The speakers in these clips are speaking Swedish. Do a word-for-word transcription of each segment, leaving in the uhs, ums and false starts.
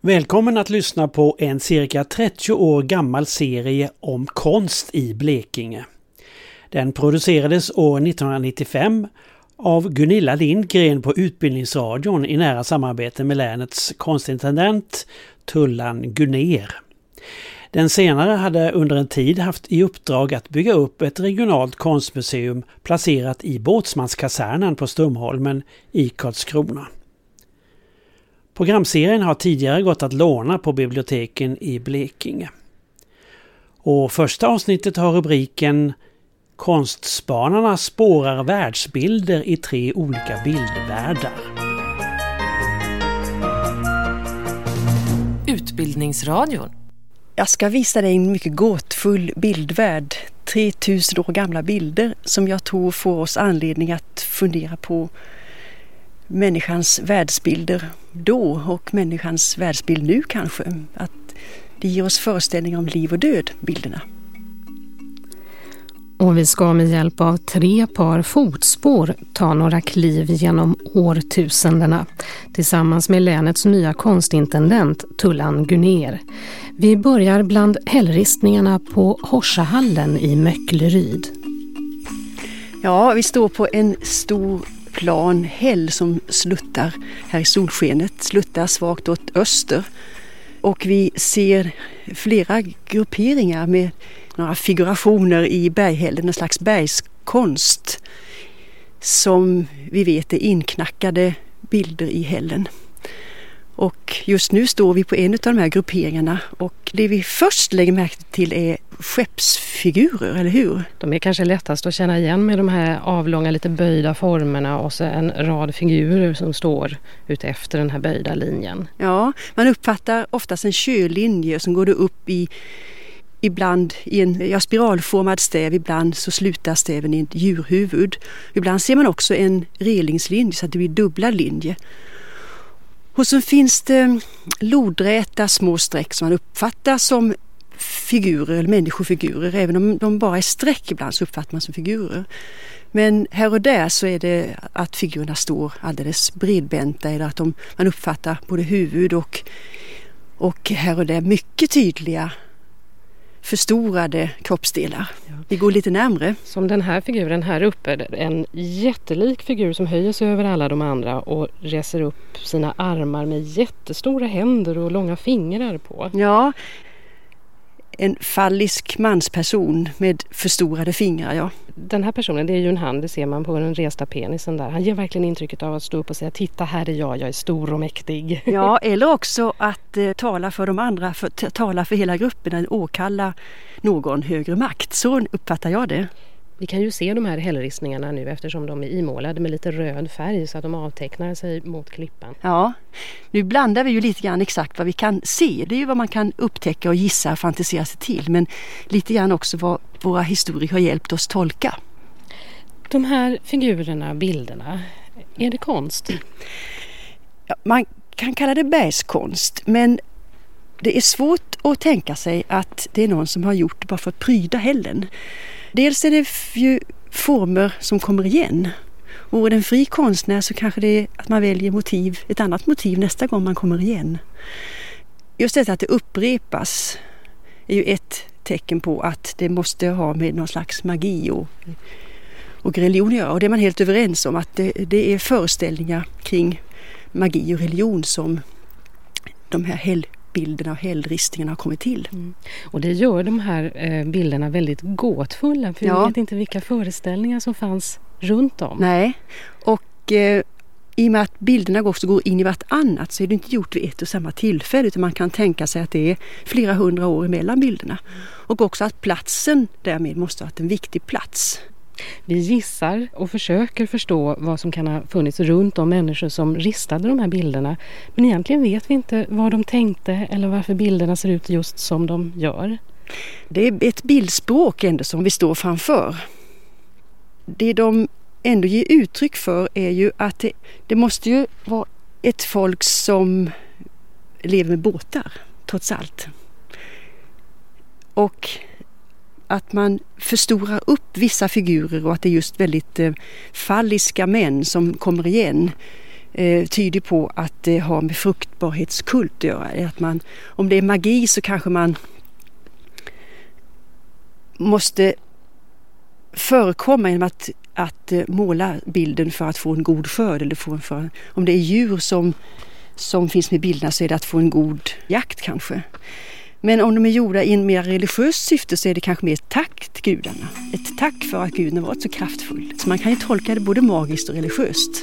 Välkommen att lyssna på en cirka trettio år gammal serie om konst i Blekinge. Den producerades år nittonhundranittiofem av Gunilla Lindgren på Utbildningsradion i nära samarbete med länets konstintendent Tullan Gunnér. Den senare hade under en tid haft i uppdrag att bygga upp ett regionalt konstmuseum placerat i Båtsmanskasernen på Stumholmen i Karlskrona. Programserien har tidigare gått att låna på biblioteken i Blekinge. Och första avsnittet har rubriken Konstspanarna spårar världsbilder i tre olika bildvärldar. Utbildningsradion. Jag ska visa dig en mycket gåtfull bildvärld. tre tusen år gamla bilder som jag tror får oss anledning att fundera på människans världsbilder då och människans världsbild nu kanske. Att det ger oss föreställningar om liv och död, bilderna. Och vi ska med hjälp av tre par fotspår ta några kliv genom årtusendena tillsammans med länets nya konstintendent Tullan Gunnér. Vi börjar bland hällristningarna på Horsahallen i Möckleryd. Ja, vi står på en stor plan häll som sluttar här i solskenet, sluttar svagt åt öster. Och vi ser flera grupperingar med några figurationer i berghällen, en slags bergskonst som vi vet är inknackade bilder i hällen. Och just nu står vi på en av de här grupperingarna och det vi först lägger märke till är skeppsfigurer, eller hur? De är kanske lättast att känna igen med de här avlånga, lite böjda formerna och så en rad figurer som står ute efter den här böjda linjen. Ja, man uppfattar oftast en kölinje som går det upp i ibland i en ja, spiralformad stäv, ibland så slutar stäven i ett djurhuvud. Ibland ser man också en relingslinje så att det blir dubbla linjer. Och så finns det lodräta små streck som man uppfattar som figurer eller människofigurer. Även om de bara är streck ibland så uppfattar man som figurer. Men här och där så är det att figurerna står alldeles bredbänta eller att de, man uppfattar både huvud och, och här och där mycket tydliga förstorade kroppsdelar. Ja. Vi går lite närmre. Som den här figuren här uppe, en jättelik figur som höjer sig över alla de andra och reser upp sina armar med jättestora händer och långa fingrar på. Ja, en fallisk mansperson med förstorade fingrar, ja. Den här personen, det är ju en hand, det ser man på den resta penisen där. Han ger verkligen intrycket av att stå upp och säga, titta här är jag, jag är stor och mäktig. Ja, eller också att eh, tala för de andra, för, t- tala för hela gruppen, åkalla någon högre makt. Så uppfattar jag det. Vi kan ju se de här hällristningarna nu eftersom de är imålade med lite röd färg så att de avtecknar sig mot klippan. Ja, nu blandar vi ju lite grann exakt vad vi kan se. Det är ju vad man kan upptäcka och gissa och fantisera sig till. Men lite grann också vad våra historier har hjälpt oss tolka. De här figurerna, bilderna, är det konst? Ja, man kan kalla det bergskonst, men det är svårt att tänka sig att det är någon som har gjort det bara för att pryda hällen. Dels är det ju former som kommer igen. Och är det en fri konstnär så kanske det är att man väljer motiv, ett annat motiv nästa gång man kommer igen. Just det att det upprepas är ju ett tecken på att det måste ha med någon slags magi och, och religion att göra. Och det är man helt överens om att det, det är föreställningar kring magi och religion som de här helg bilderna och hällristningarna har kommit till. Mm. Och det gör de här eh, bilderna väldigt gåtfulla för ja. Vi vet inte vilka föreställningar som fanns runt om. Nej, och eh, i och med att bilderna också går in i vartannat så är det inte gjort vid ett och samma tillfälle utan man kan tänka sig att det är flera hundra år emellan bilderna. Mm. Och också att platsen därmed måste ha varit en viktig plats. Vi gissar och försöker förstå vad som kan ha funnits runt de människor som ristade de här bilderna. Men egentligen vet vi inte vad de tänkte eller varför bilderna ser ut just som de gör. Det är ett bildspråk ändå som vi står framför. Det de ändå ger uttryck för är ju att det, det måste ju vara ett folk som lever med båtar, trots allt. Och att man förstorar upp vissa figurer och att det är just väldigt eh, falliska män som kommer igen eh, tyder på att det har med fruktbarhetskult att göra. Att man, om det är magi så kanske man måste förekomma genom att, att måla bilden för att få en god skörd. Eller få en för, om det är djur som, som finns med bilderna så är det att få en god jakt kanske. Men om de är gjorda i en mer religiöst syfte så är det kanske mer ett tack till gudarna. Ett tack för att guden har varit så kraftfull. Så man kan ju tolka det både magiskt och religiöst.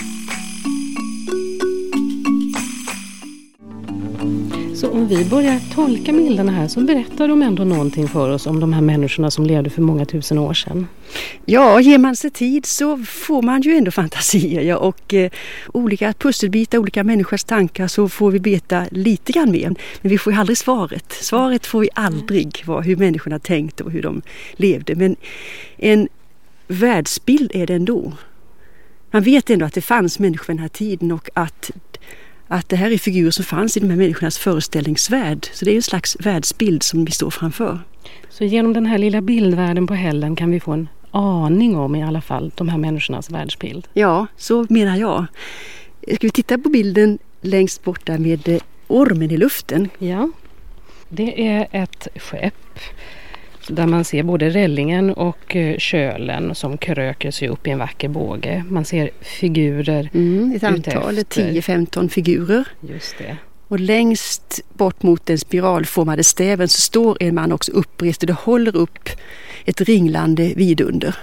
Så om vi börjar tolka bilderna här så berättar de ändå någonting för oss om de här människorna som levde för många tusen år sedan. Ja, ger man sig tid så får man ju ändå fantasier. Ja, och eh, olika pusselbitar, olika människors tankar så får vi veta lite grann mer. Men vi får ju aldrig svaret. Svaret får vi aldrig vad, hur människorna tänkte och hur de levde. Men en världsbild är det ändå. Man vet ändå att det fanns människor den här tiden och att Att det här är figurer som fanns i de här människornas föreställningsvärld. Så det är en slags världsbild som vi står framför. Så genom den här lilla bildvärlden på hällen kan vi få en aning om i alla fall de här människornas världsbild? Ja, så menar jag. Ska vi titta på bilden längst bort där med ormen i luften? Ja, det är ett skepp där man ser både rällingen och kölen som kröker sig upp i en vacker båge. Man ser figurer mm, ett antal, tio femton figurer. Just det. Och längst bort mot den spiralformade stäven så står en man också upprest och det håller upp ett ringlande vidunder.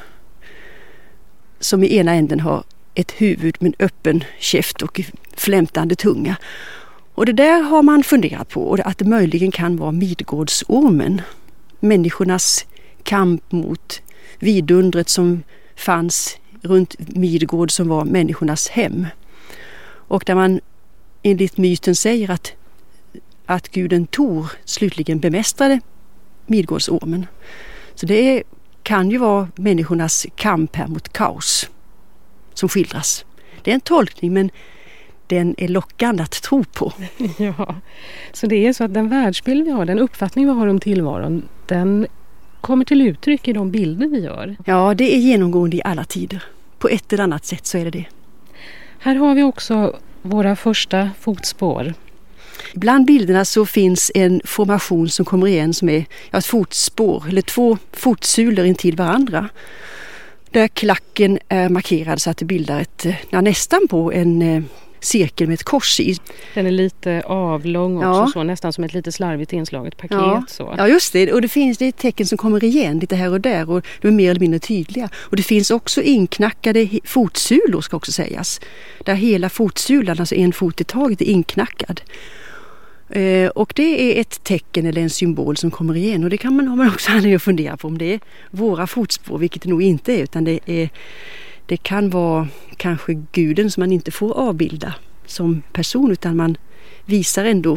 Som i ena änden har ett huvud med en öppen käft och flämtande tunga. Och det där har man funderat på och att det möjligen kan vara Midgårdsormen. Människornas kamp mot vidundret som fanns runt Midgård som var människornas hem. Och där man enligt myten säger att, att guden Tor slutligen bemästrade Midgårdsormen. Så det är, kan ju vara människornas kamp här mot kaos som skildras. Det är en tolkning men den är lockande att tro på. Ja, så det är så att den världsbild vi har, den uppfattning vi har om tillvaron, den kommer till uttryck i de bilder vi gör. Ja, det är genomgående i alla tider. På ett eller annat sätt så är det det. Här har vi också våra första fotspår. Bland bilderna så finns en formation som kommer igen som är ja, ett fotspår eller två fotsulor intill varandra. Där klacken är markerad så att det bildar ett, ja, nästan på en cirkel med ett kors i. Den är lite avlång också, ja. Så nästan som ett lite slarvigt inslaget paket. Ja, så. Ja just det. Och det finns det tecken som kommer igen lite här och där och de är mer eller mindre tydliga. Och det finns också inknackade fotsulor ska också sägas. Där hela fotsulan, alltså en fot i taget, är inknackad. Eh, och det är ett tecken eller en symbol som kommer igen. Och det kan man, har man också anledning att fundera på om det är våra fotspår, vilket det nog inte är, utan det är Det kan vara kanske guden som man inte får avbilda som person utan man visar ändå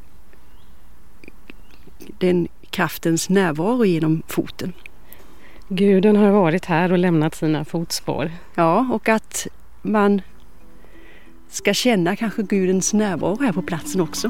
den kraftens närvaro genom foten. Guden har varit här och lämnat sina fotspår. Ja, och att man ska känna kanske gudens närvaro här på platsen också.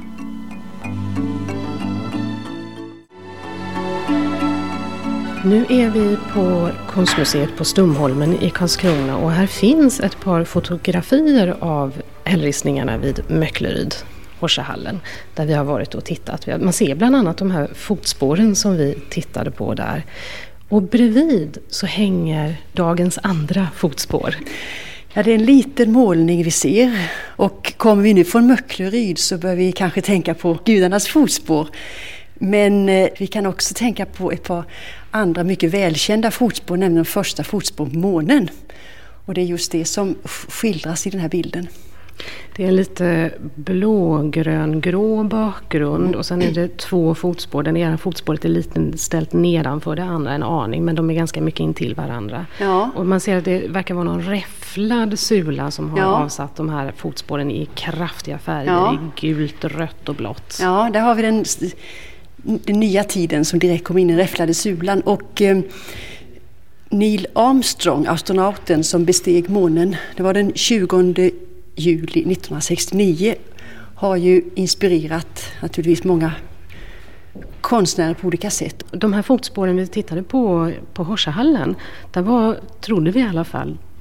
Nu är vi på Konstmuseet på Stumholmen i Karlskrona och här finns ett par fotografier av hällristningarna vid Möckleryd, Horsahallen, där vi har varit och tittat. Man ser bland annat de här fotspåren som vi tittade på där. Och bredvid så hänger dagens andra fotspår. Ja, det är en liten målning vi ser och kommer vi nu från Möckleryd så bör vi kanske tänka på gudarnas fotspår. Men eh, vi kan också tänka på ett par andra mycket välkända fotspår, nämligen de första fotspår på månen. Och det är just det som skildras i den här bilden. Det är en lite blågrön-grå bakgrund och sen är det två fotspår. Den ena fotspåret är lite ställt nedanför det andra en aning, men de är ganska mycket intill varandra. Ja. Och man ser att det verkar vara någon räfflad sula som har ja. avsatt de här fotspåren i kraftiga färger, ja. i gult, rött och blått. Ja, där har vi den, den nya tiden som direkt kom in i den räfflade sulan och eh, Neil Armstrong, astronauten som besteg månen, det var den tjugonde juli nittonhundrasextionio, har ju inspirerat naturligtvis många konstnärer på olika sätt. De här fotspåren vi tittade på på Horsahallen, där var, trodde vi i alla fall,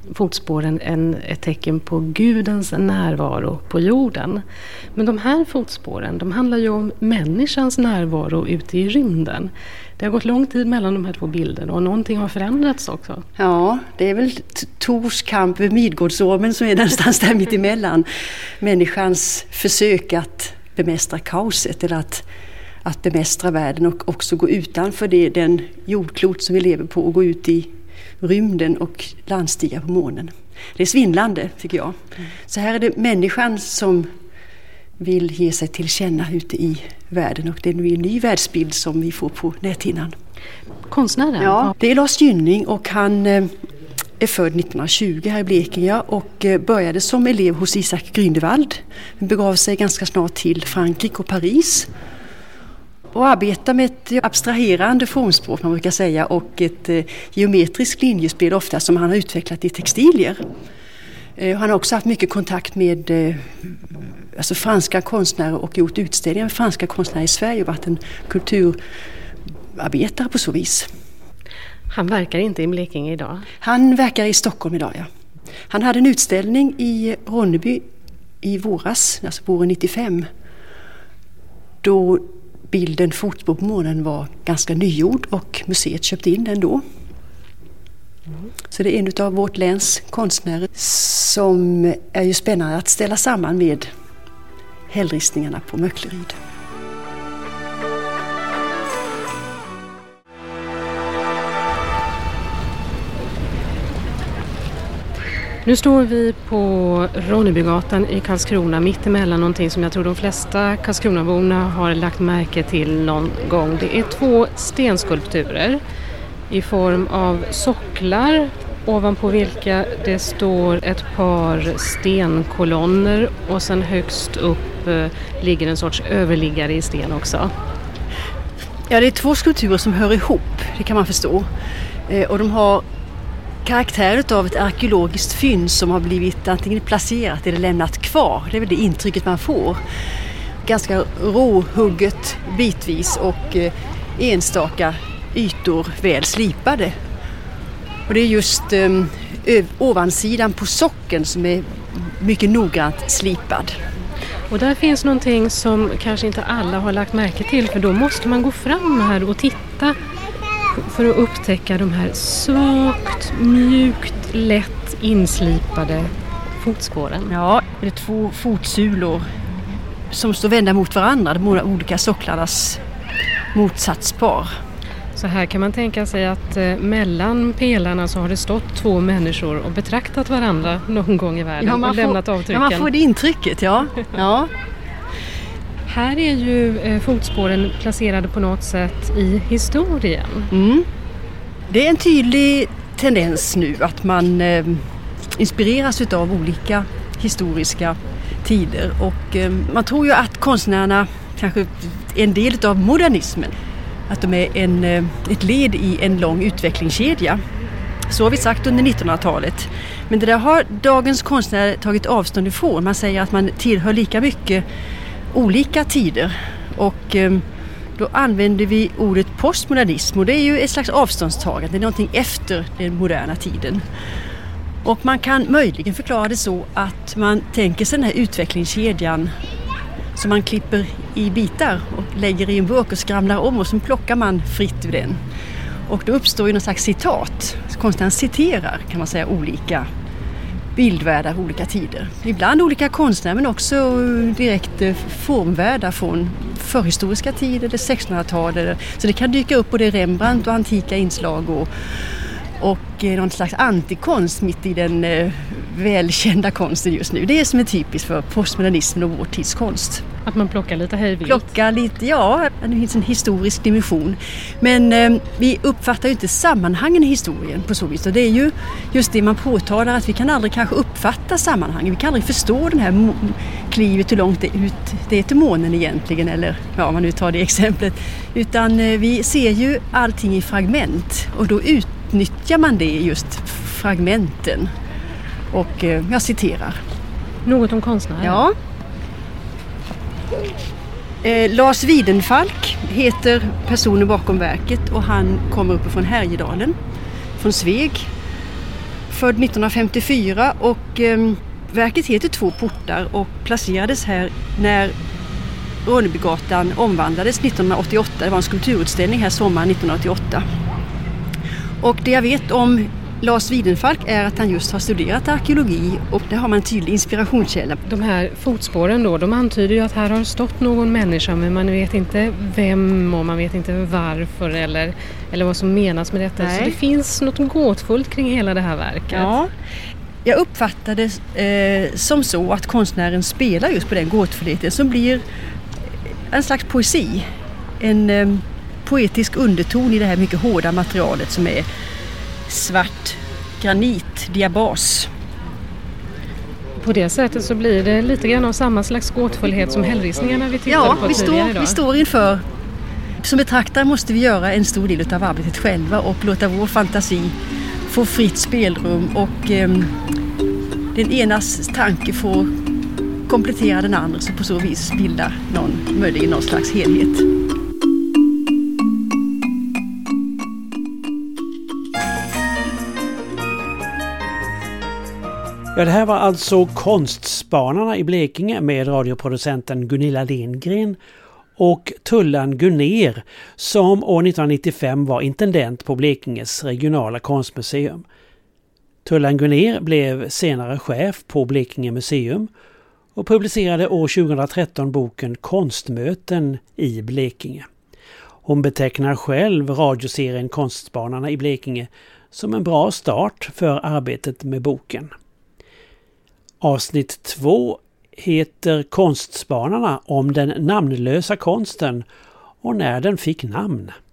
fotspåren en, ett tecken på Gudens närvaro på jorden. Men de här fotspåren, de handlar ju om människans närvaro ute i rymden. Det har gått lång tid mellan de här två bilderna och någonting har förändrats också. Ja, det är väl Tors kamp vid Midgårdsormen som är någonstans där mitt emellan. Människans försök att bemästra kaoset eller att, att bemästra världen och också gå utanför det, den jordklot som vi lever på och gå ut i rymden och landstiga på månen. Det är svindlande tycker jag. Mm. Så här är det människan som vill ge sig till känna ute i världen och det är nu en ny världsbild som vi får på näthinnan. Konstnären? Ja, det är Lars Gynning och han är född nittonhundratjugo här i Blekinge och började som elev hos Isak Grünewald. Han begav sig ganska snart till Frankrike och Paris. Och arbetar med ett abstraherande formspråk man brukar säga och ett eh, geometriskt linjespel ofta som han har utvecklat i textilier. Eh, han har också haft mycket kontakt med eh, alltså franska konstnärer och gjort utställningar med franska konstnärer i Sverige och varit en kulturarbetare på så vis. Han verkar inte i Blekinge idag? Han verkar i Stockholm idag, ja. Han hade en utställning i Ronneby i våras, alltså våren nittiofem. Då bilden Fotspår på månen var ganska nygjord och museet köpte in den då. Mm. Så det är en av vårt läns konstnärer som är ju spännande att ställa samman med hällristningarna på Möckleryd. Nu står vi på Ronnebygatan i Karlskrona mitt emellan någonting som jag tror de flesta Karlskronaborna har lagt märke till någon gång. Det är två stenskulpturer i form av socklar ovanpå vilka det står ett par stenkolonner och sen högst upp eh, ligger en sorts överliggare i sten också. Ja, det är två skulpturer som hör ihop, det kan man förstå. Eh, och de har karaktär av ett arkeologiskt fynd som har blivit antingen placerat eller lämnat kvar. Det är väl det intrycket man får. Ganska råhugget bitvis och eh, enstaka ytor väl slipade. Och det är just eh, ovansidan på socken som är mycket noggrant slipad. Och där finns någonting som kanske inte alla har lagt märke till, för då måste man gå fram här och titta för att upptäcka de här svagt, mjukt, lätt inslipade fotspåren. Ja, det är två fotsulor som står vända mot varandra, de olika socklarnas motsatspar. Så här kan man tänka sig att eh, mellan pelarna så har det stått två människor och betraktat varandra någon gång i världen ja, och lämnat får, avtrycken. Ja, man får det intrycket, ja. ja. Här är ju eh, fotspåren placerade på något sätt i historien. Mm. Det är en tydlig tendens nu att man eh, inspireras av olika historiska tider. Och eh, man tror ju att konstnärerna kanske är en del av modernismen. Att de är en, eh, ett led i en lång utvecklingskedja. Så har vi sagt under nittonhundratalet. Men det där har dagens konstnärer tagit avstånd ifrån. Man säger att man tillhör lika mycket olika tider och eh, då använder vi ordet postmodernism och det är ju ett slags avståndstagande, det är någonting efter den moderna tiden. Och man kan möjligen förklara det så att man tänker sig den här utvecklingskedjan som man klipper i bitar och lägger i en burk och skramlar om och så plockar man fritt ur den. Och då uppstår ju någon slags citat, konstnären citerar kan man säga olika bildvärldar av olika tider. Ibland olika konstnärer men också direkt formvärldar från förhistoriska tider, det sextonhundratalet. Så det kan dyka upp både Rembrandt och antika inslag och, och någon slags antikonst mitt i den eh, välkända konsten just nu. Det är som är typiskt för postmodernismen och vår tids konst. Att man plockar lite hejvilt. Plockar lite, ja, det finns en historisk dimension. Men eh, vi uppfattar ju inte sammanhangen i historien på så vis. Och det är ju just det man påtalar att vi kan aldrig kanske uppfatta sammanhangen. Vi kan aldrig förstå den här mo- klivet hur långt det, ut, det är till månen egentligen. Eller ja, om man nu tar det exemplet. Utan eh, vi ser ju allting i fragment. Och då utnyttjar man det just fragmenten. Och eh, jag citerar. Något om konstnären? Ja. Eh, Lars Widenfalk heter personen bakom verket och han kommer upp från Härjedalen, från Sveg. född nittonhundrafemtiofyra och eh, verket heter Två portar och placerades här när Ronnebygatan omvandlades nittonhundraåttioåtta. Det var en skulpturutställning här sommaren nittonhundraåttioåtta. Och det jag vet om Lars Widenfalk är att han just har studerat arkeologi och där har man en tydlig inspirationskälla. De här fotspåren då, de antyder ju att här har stått någon människa men man vet inte vem och man vet inte varför eller, eller vad som menas med detta. Nej. Så det finns något gåtfullt kring hela det här verket. Ja, jag uppfattade eh, som så att konstnären spelar just på den gåtfullheten som blir en slags poesi. En eh, poetisk underton i det här mycket hårda materialet som är svart granit, diabas. På det sättet så blir det lite grann av samma slags gåtfullhet som hällristningarna vi tittade ja, på vi tidigare står, idag. vi står inför. Som betraktare måste vi göra en stor del av arbetet själva och låta vår fantasi få fritt spelrum och eh, den enas tanke får komplettera den andra så på så vis bilda någon, möjligen någon slags helhet. Ja, det här var alltså Konstspanarna i Blekinge med radioproducenten Gunilla Lindgren och Tullan Gunnér som år nittonhundranittiofem var intendent på Blekinges regionala konstmuseum. Tullan Gunnér blev senare chef på Blekinge museum och publicerade år tjugohundratretton boken Konstmöten i Blekinge. Hon betecknar själv radioserien Konstspanarna i Blekinge som en bra start för arbetet med boken. Avsnitt två heter Konstspanarna om den namnlösa konsten och när den fick namn.